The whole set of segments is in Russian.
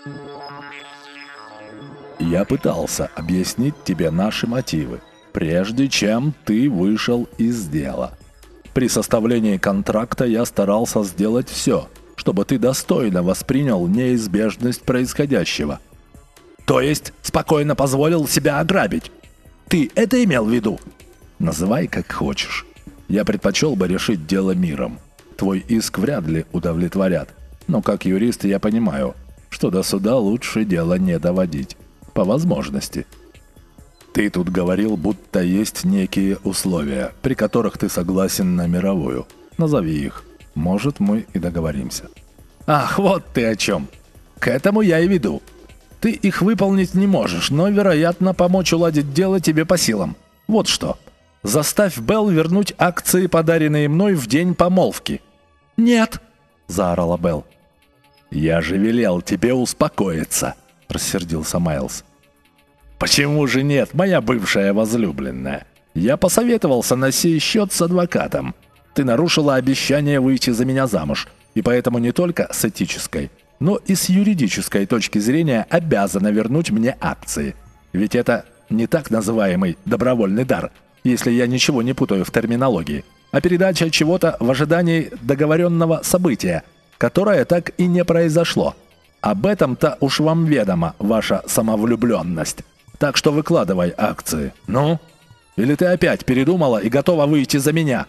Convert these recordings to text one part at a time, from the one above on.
Я пытался объяснить тебе наши мотивы, прежде чем ты вышел из дела. При составлении контракта я старался сделать все, чтобы ты достойно воспринял неизбежность происходящего. То есть спокойно позволил себя ограбить? Ты это имел в виду? Называй как хочешь. Я предпочел бы решить дело миром. Твой иск вряд ли удовлетворят. Но как юрист я понимаю, что до суда лучше дело не доводить. По возможности. Ты тут говорил, будто есть некие условия, при которых ты согласен на мировую. Назови их. Может, мы и договоримся. Ах, вот ты о чем. К этому я и веду. Ты их выполнить не можешь, но, вероятно, помочь уладить дело тебе по силам. Вот что. Заставь Белл вернуть акции, подаренные мной в день помолвки. «Нет!» – заорала Белл. «Я же велел тебе успокоиться!» – рассердился Майлз. «Почему же нет, моя бывшая возлюбленная? Я посоветовался на сей счет с адвокатом. Ты нарушила обещание выйти за меня замуж, и поэтому не только с этической, но и с юридической точки зрения обязана вернуть мне акции. Ведь это не так называемый добровольный дар, если я ничего не путаю в терминологии, а передача чего-то в ожидании договоренного события, которое так и не произошло. Об этом-то уж вам ведома ваша самовлюбленность. Так что выкладывай акции. Ну? Или ты опять передумала и готова выйти за меня?»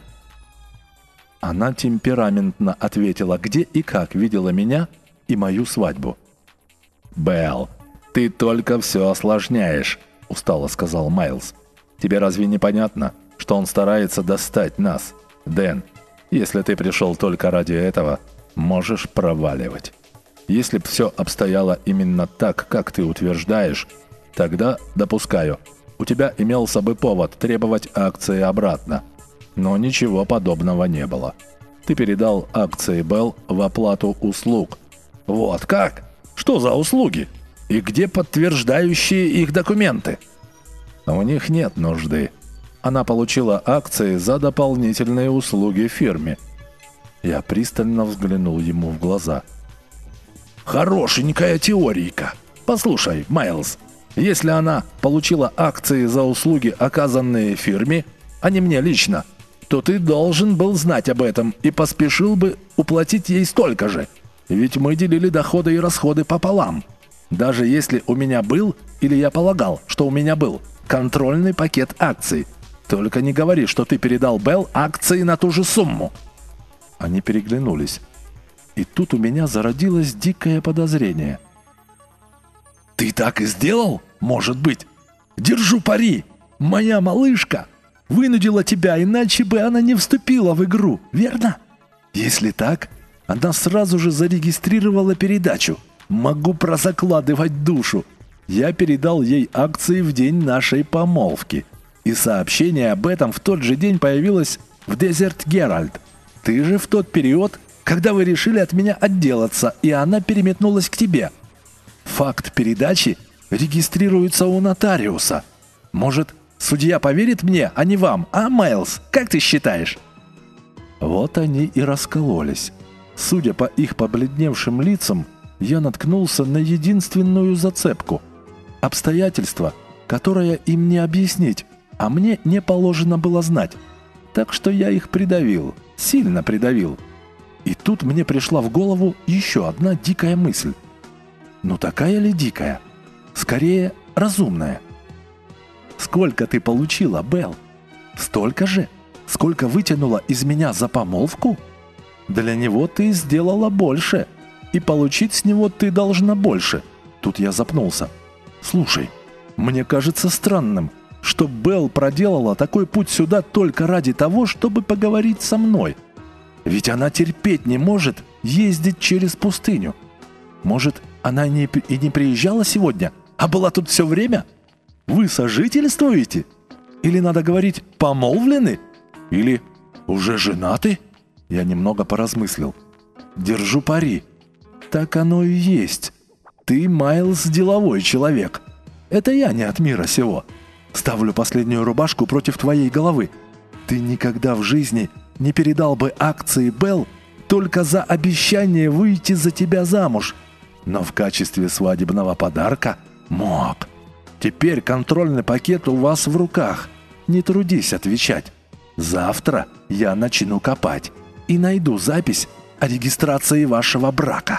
Она темпераментно ответила, где и как видела меня и мою свадьбу. «Белл, ты только все осложняешь», — устало сказал Майлз. «Тебе разве не понятно, что он старается достать нас? Дэн, если ты пришел только ради этого, можешь проваливать. Если б все обстояло именно так, как ты утверждаешь, тогда, допускаю, у тебя имелся бы повод требовать акции обратно. Но ничего подобного не было. Ты передал акции Белл в оплату услуг». «Вот как? Что за услуги? И где подтверждающие их документы?» «У них нет нужды. Она получила акции за дополнительные услуги фирме». Я пристально взглянул ему в глаза. «Хорошенькая теорийка. Послушай, Майлз, если она получила акции за услуги, оказанные фирме, а не мне лично, то ты должен был знать об этом и поспешил бы уплатить ей столько же. Ведь мы делили доходы и расходы пополам. Даже если у меня был, или я полагал, что у меня был, контрольный пакет акций. Только не говори, что ты передал Белл акции на ту же сумму». Они переглянулись. И тут у меня зародилось дикое подозрение. «Ты так и сделал? Может быть? Держу пари. Моя малышка вынудила тебя, иначе бы она не вступила в игру, верно? Если так, она сразу же зарегистрировала передачу. Могу прозакладывать душу. Я передал ей акции в день нашей помолвки. И сообщение об этом в тот же день появилось в Desert Herald. Ты же в тот период, когда вы решили от меня отделаться, и она переметнулась к тебе. Факт передачи регистрируется у нотариуса. Может, судья поверит мне, а не вам, а, Майлз? Как ты считаешь?» Вот они и раскололись. Судя по их побледневшим лицам, я наткнулся на единственную зацепку. Обстоятельство, которое им не объяснить, а мне не положено было знать. Так что я их придавил, сильно придавил. И тут мне пришла в голову еще одна дикая мысль. Ну такая ли дикая? Скорее, разумная. «Сколько ты получила, Белл? Столько же? Сколько вытянула из меня за помолвку? Для него ты сделала больше, и получить с него ты должна больше». Тут я запнулся. «Слушай, мне кажется странным, что Белл проделала такой путь сюда только ради того, чтобы поговорить со мной. Ведь она терпеть не может ездить через пустыню. Может, она и не приезжала сегодня, а была тут все время? Вы сожительствуете? Или, надо говорить, помолвлены? Или уже женаты?» Я немного поразмыслил. «Держу пари. Так оно и есть. Ты, Майлз, деловой человек. Это я не от мира сего. Ставлю последнюю рубашку против твоей головы. Ты никогда в жизни не передал бы акции Белл только за обещание выйти за тебя замуж. Но в качестве свадебного подарка мог. Теперь контрольный пакет у вас в руках. Не трудись отвечать. Завтра я начну копать и найду запись о регистрации вашего брака».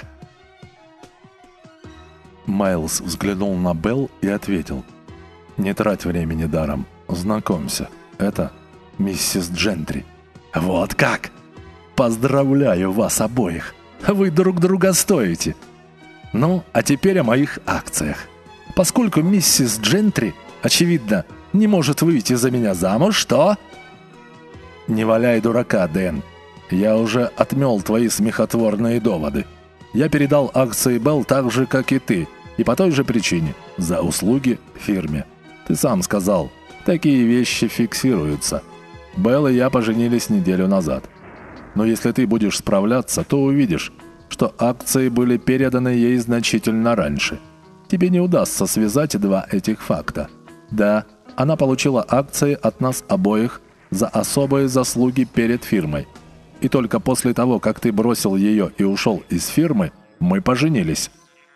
Майлз взглянул на Белл и ответил: «Не трать времени даром. Знакомься, это миссис Джентри». «Вот как! Поздравляю вас обоих! Вы друг друга стоите! Ну, а теперь о моих акциях. Поскольку миссис Джентри, очевидно, не может выйти за меня замуж, то...» «Не валяй дурака, Дэн. Я уже отмел твои смехотворные доводы. Я передал акции Белл так же, как и ты, и по той же причине – за услуги фирме. Ты сам сказал, такие вещи фиксируются. Белл и я поженились неделю назад. Но если ты будешь справляться, то увидишь, что акции были переданы ей значительно раньше. Тебе не удастся связать два этих факта. Да, она получила акции от нас обоих за особые заслуги перед фирмой. И только после того, как ты бросил ее и ушел из фирмы, мы поженились».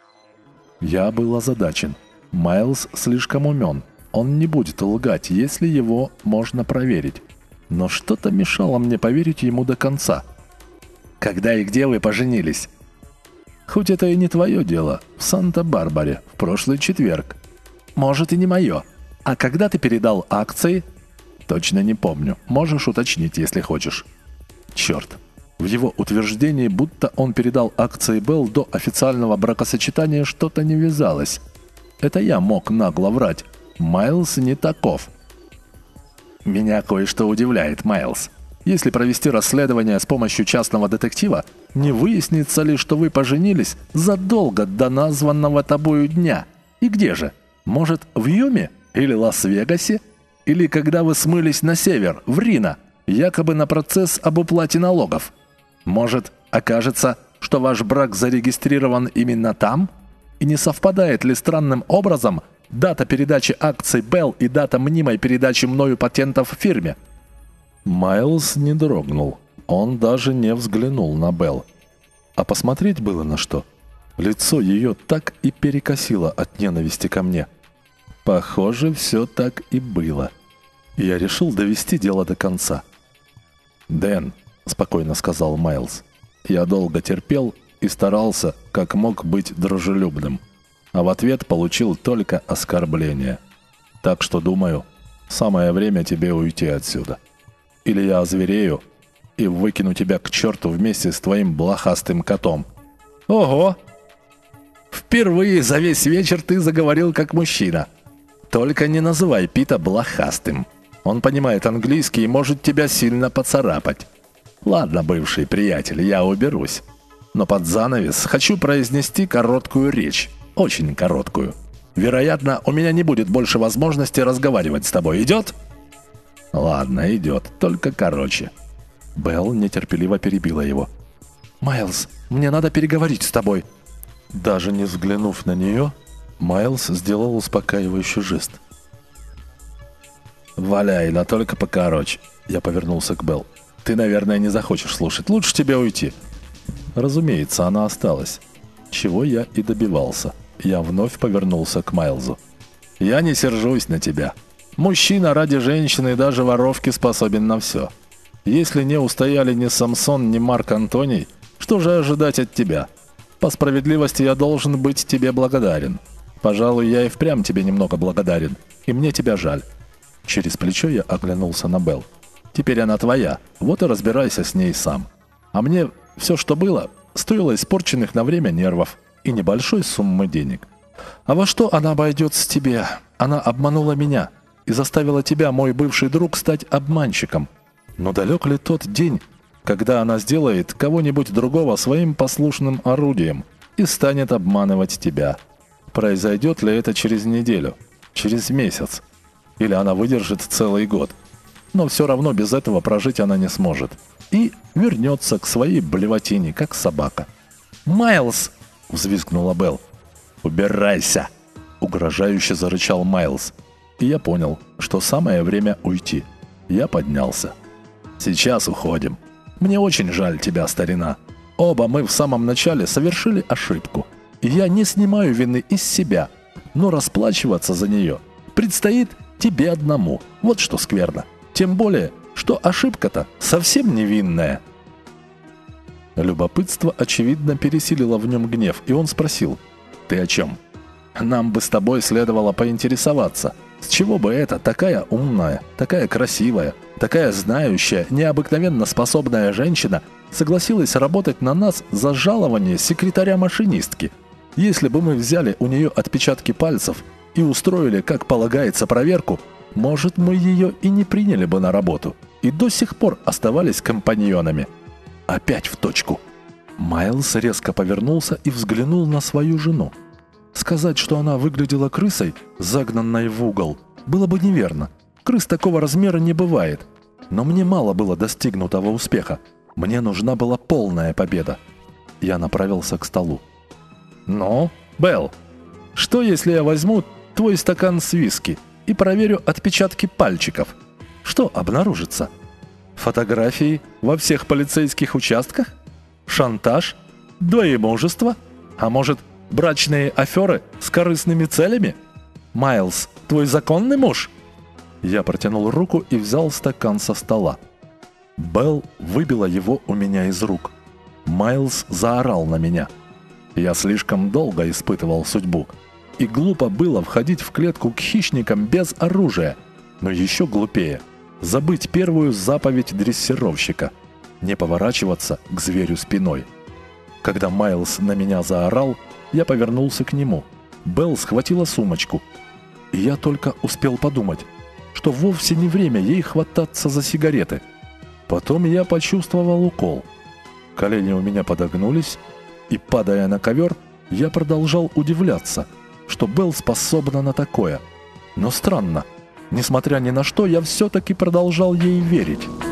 Я был озадачен. Майлз слишком умен. Он не будет лгать, если его можно проверить. Но что-то мешало мне поверить ему до конца. «Когда и где вы поженились?» «Хоть это и не твое дело, в Санта-Барбаре, в прошлый четверг». «Может, и не мое. А когда ты передал акции?» «Точно не помню. Можешь уточнить, если хочешь». Черт. В его утверждении, будто он передал акции Белл до официального бракосочетания, что-то не вязалось. Это я мог нагло врать. Майлз не таков. «Меня кое-что удивляет, Майлз. Если провести расследование с помощью частного детектива, не выяснится ли, что вы поженились задолго до названного тобою дня? И где же? Может, в Юме? Или Лас-Вегасе? Или когда вы смылись на север, в Рино, якобы на процесс об уплате налогов? Может, окажется, что ваш брак зарегистрирован именно там? И не совпадает ли странным образом дата передачи акций Белл и дата мнимой передачи мною патентов в фирме?» Майлз не дрогнул. Он даже не взглянул на Белл. А посмотреть было на что. Лицо ее так и перекосило от ненависти ко мне. Похоже, все так и было. Я решил довести дело до конца. «Дэн», — спокойно сказал Майлз, — «я долго терпел и старался, как мог, быть дружелюбным, а в ответ получил только оскорбление. Так что, думаю, самое время тебе уйти отсюда. Или я озверею и выкину тебя к черту вместе с твоим блохастым котом». «Ого! Впервые за весь вечер ты заговорил как мужчина. Только не называй Пита блохастым. Он понимает английский и может тебя сильно поцарапать. Ладно, бывший приятель, я уберусь. Но под занавес хочу произнести короткую речь. Очень короткую. Вероятно, у меня не будет больше возможности разговаривать с тобой. Идет?» «Ладно, идет. Только короче». Белл нетерпеливо перебила его. «Майлз, мне надо переговорить с тобой». Даже не взглянув на нее, Майлз сделал успокаивающий жест. «Валяй, но только покороче». Я повернулся к Белл. «Ты, наверное, не захочешь слушать. Лучше тебе уйти». Разумеется, она осталась. Чего я и добивался. Я вновь повернулся к Майлзу. «Я не сержусь на тебя. Мужчина ради женщины и даже воровки способен на все. Если не устояли ни Самсон, ни Марк Антоний, что же ожидать от тебя? По справедливости я должен быть тебе благодарен. Пожалуй, я и впрямь тебе немного благодарен, и мне тебя жаль». Через плечо я оглянулся на Белл. «Теперь она твоя, вот и разбирайся с ней сам. А мне все, что было, стоило испорченных на время нервов и небольшой суммы денег. А во что она обойдется тебе? Она обманула меня и заставила тебя, мой бывший друг, стать обманщиком. Но далек ли тот день, когда она сделает кого-нибудь другого своим послушным орудием и станет обманывать тебя? Произойдет ли это через неделю, через месяц? Или она выдержит целый год? Но все равно без этого прожить она не сможет. И вернется к своей блевотине, как собака». «Майлз!» — взвизгнула Белл. «Убирайся!» — угрожающе зарычал Майлз. И я понял, что самое время уйти. Я поднялся. «Сейчас уходим. Мне очень жаль тебя, старина. Оба мы в самом начале совершили ошибку. И я не снимаю вины из себя, но расплачиваться за нее предстоит тебе одному. Вот что скверно. Тем более, что ошибка-то совсем невинная». Любопытство, очевидно, пересилило в нем гнев, и он спросил: «Ты о чем?» «Нам бы с тобой следовало поинтересоваться, с чего бы это такая умная, такая красивая, такая знающая, необыкновенно способная женщина согласилась работать на нас за жалование секретаря-машинистки? Если бы мы взяли у нее отпечатки пальцев и устроили, как полагается, проверку, может, мы ее и не приняли бы на работу, и до сих пор оставались компаньонами». Опять в точку. Майлз резко повернулся и взглянул на свою жену. Сказать, что она выглядела крысой, загнанной в угол, было бы неверно. Крыс такого размера не бывает. Но мне мало было достигнутого успеха. Мне нужна была полная победа. Я направился к столу. «Ну, Белл, что если я возьму твой стакан с виски и проверю отпечатки пальчиков? Что обнаружится? Фотографии во всех полицейских участках? Шантаж? Двоемужество? А может, брачные аферы с корыстными целями? Майлз, твой законный муж?» Я протянул руку и взял стакан со стола. Белл выбила его у меня из рук. Майлз заорал на меня. Я слишком долго испытывал судьбу. И глупо было входить в клетку к хищникам без оружия. Но еще глупее забыть первую заповедь дрессировщика – не поворачиваться к зверю спиной. Когда Майлз на меня заорал, я повернулся к нему. Белл схватила сумочку. И я только успел подумать, что вовсе не время ей хвататься за сигареты. Потом я почувствовал укол. Колени у меня подогнулись, и, падая на ковер, я продолжал удивляться, что Белл способна на такое. Но странно, несмотря ни на что, я все-таки продолжал ей верить.